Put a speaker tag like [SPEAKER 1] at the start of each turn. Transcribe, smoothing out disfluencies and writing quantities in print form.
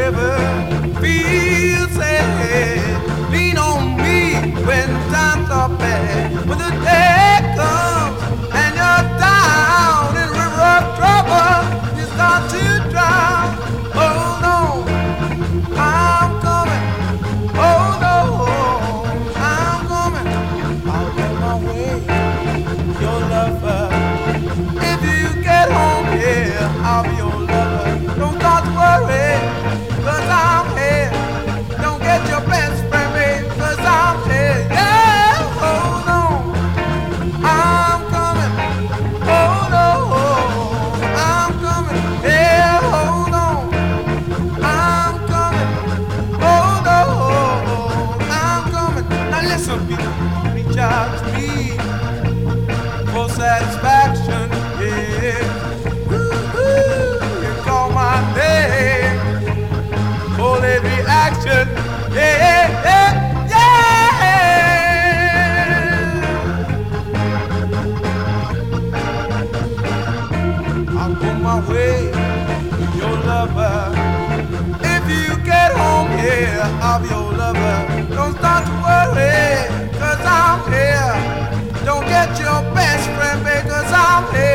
[SPEAKER 1] ever feel sad, lean on me when times are bad. When the day comes and you're down in a river of trouble, you start to drown. Hold on, I'm coming. Hold on, I'm coming. I'll get my way, your lover. If you get home here, I'll be your lover. Don't start to worry, 'cause I'm here. Don't get your best friend, babe, 'cause I'm here. Yeah, hold on, I'm coming. Hold on, I'm coming. Yeah, hold on, I'm coming. Hold on, I'm coming. Now listen, people, reach out to me for satisfaction. Yeah, woo-hoo, you call my name. Holy reaction, yeah, yeah, yeah. I'll go my way, your lover. If you get home here, I'll be your lover. Don't start to worry, 'cause I'm here. Don't get your best friend, babe, 'cause I'm here.